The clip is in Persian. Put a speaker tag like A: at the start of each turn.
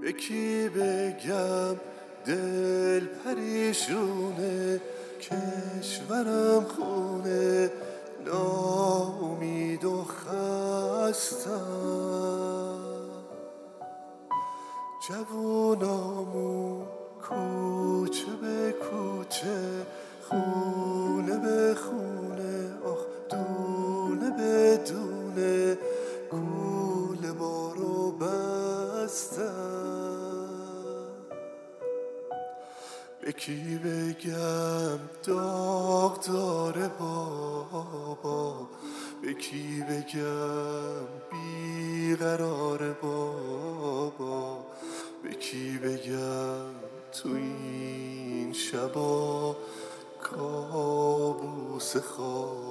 A: به کی بگم دل پریشونه، کشورم خونه، ناامید و خستم. جوونامون کوچه به کوچه، خونه به خونه، آخ دونه به دونه، گول ما رو بستن. به کی بگم داغ داره بابا، به کی بگم بیقراره بابا، به کی بگم تو این شبا کابوس خواب.